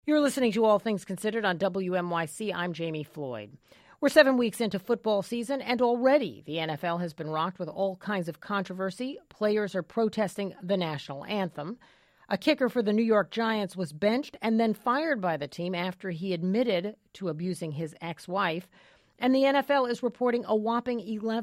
You're listening to All Things Considered on WNYC. I'm Jamie Floyd. We're 7 weeks into football season, and already the NFL has been rocked with all kinds of controversy. Players are protesting the national anthem. A kicker for the New York Giants was benched and then fired by the team after he admitted to abusing his ex-wife. And the NFL is reporting a whopping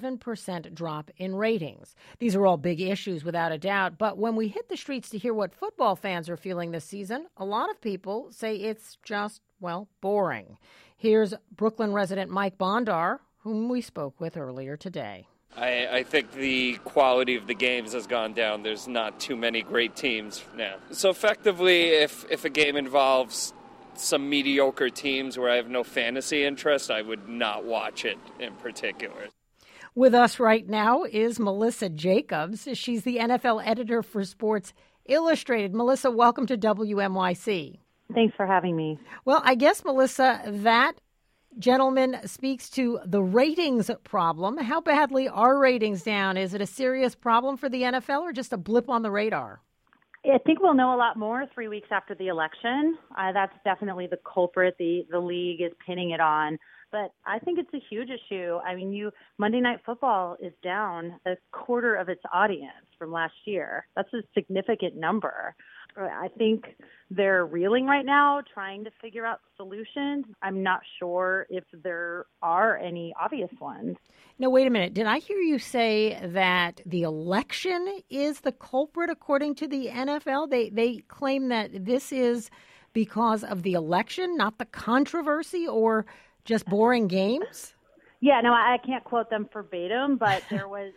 11% drop in ratings. These are all big issues, without a doubt. But when we hit the streets to hear what football fans are feeling this season, a lot of people say it's just, boring. Here's Brooklyn resident Mike Bondar, whom we spoke with earlier today. I think the quality of the games has gone down. There's not too many great teams now. So effectively, if a game involves some mediocre teams where I have no fantasy interest, I would not watch it in particular. With us right now is Melissa Jacobs. She's the NFL editor for Sports Illustrated. Melissa, welcome to WNYC. Thanks for having me. Well, I guess, Melissa, that gentleman speaks to the ratings problem. How badly are ratings down? Is it a serious problem for the NFL or just a blip on the radar? I think we'll know a lot more 3 weeks after the election. That's definitely the culprit the league is pinning it on. But I think it's a huge issue. I mean, Monday Night Football is down a quarter of its audience from last year. That's a significant number. I think they're reeling right now, trying to figure out solutions. I'm not sure if there are any obvious ones. No, wait a minute. Did I hear you say that the election is the culprit according to the NFL? They claim that this is because of the election, not the controversy or just boring games? Yeah, no, I can't quote them verbatim, but there was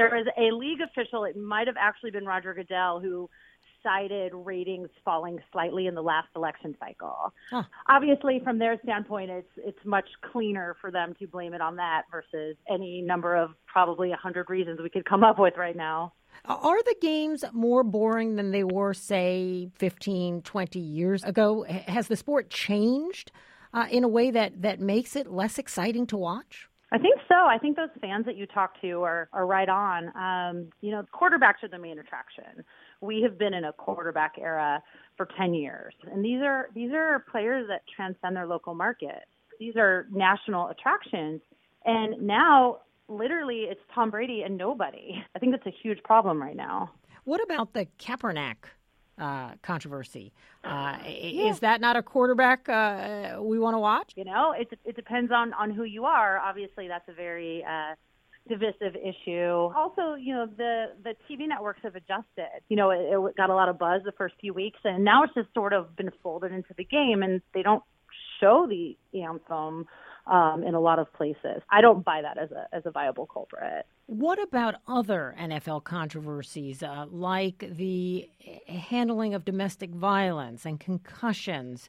a league official, it might have actually been Roger Goodell, who cited ratings falling slightly in the last election cycle. Huh. Obviously, from their standpoint, it's much cleaner for them to blame it on that versus any number of probably 100 reasons we could come up with right now. Are the games more boring than they were, say, 15, 20 years ago? Has the sport changed in a way that makes it less exciting to watch? I think so. I think those fans that you talk to are right on. Quarterbacks are the main attraction. We have been in a quarterback era for 10 years. And these are players that transcend their local market. These are national attractions. And now, literally, it's Tom Brady and nobody. I think that's a huge problem right now. What about the Kaepernick controversy? Is that not a quarterback we want to watch? It depends on who you are. Obviously, that's a very divisive issue. Also, the TV networks have adjusted. It got a lot of buzz the first few weeks, and now it's just sort of been folded into the game, and they don't show the anthem in a lot of places. I don't buy that as a viable culprit. What about other NFL controversies like the handling of domestic violence and concussions?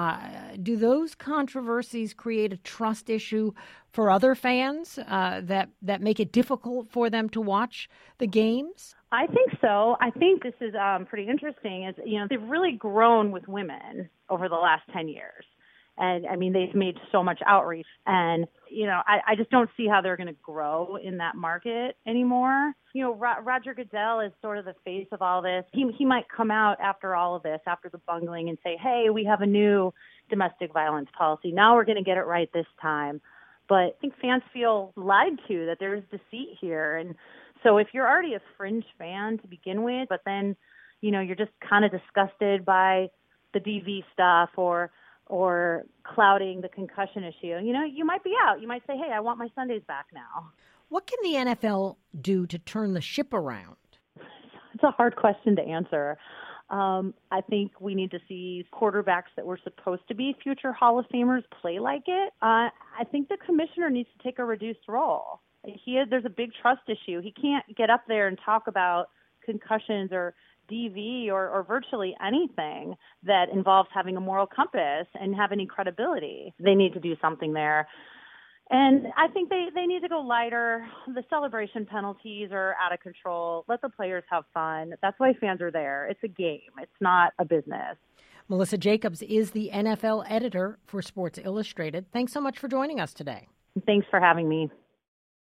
Do those controversies create a trust issue for other fans that make it difficult for them to watch the games? I think so. I think this is pretty interesting. They've really grown with women over the last 10 years. And, I mean, they've made so much outreach. And, I just don't see how they're going to grow in that market anymore. Roger Goodell is sort of the face of all this. He might come out after all of this, after the bungling, and say, hey, we have a new domestic violence policy. Now we're going to get it right this time. But I think fans feel lied to, that there is deceit here. And so if you're already a fringe fan to begin with, but then, you're just kind of disgusted by the DV stuff or clouding the concussion issue, you might be out. You might say, hey, I want my Sundays back now. What can the NFL do to turn the ship around? It's a hard question to answer. I think we need to see quarterbacks that were supposed to be future Hall of Famers play like it. I think the commissioner needs to take a reduced role. There's a big trust issue. He can't get up there and talk about concussions or DV or virtually anything that involves having a moral compass and have any credibility. They need to do something there. And I think they need to go lighter. The celebration penalties are out of control. Let the players have fun. That's why fans are there. It's a game. It's not a business. Melissa Jacobs is the NFL editor for Sports Illustrated. Thanks so much for joining us today. Thanks for having me.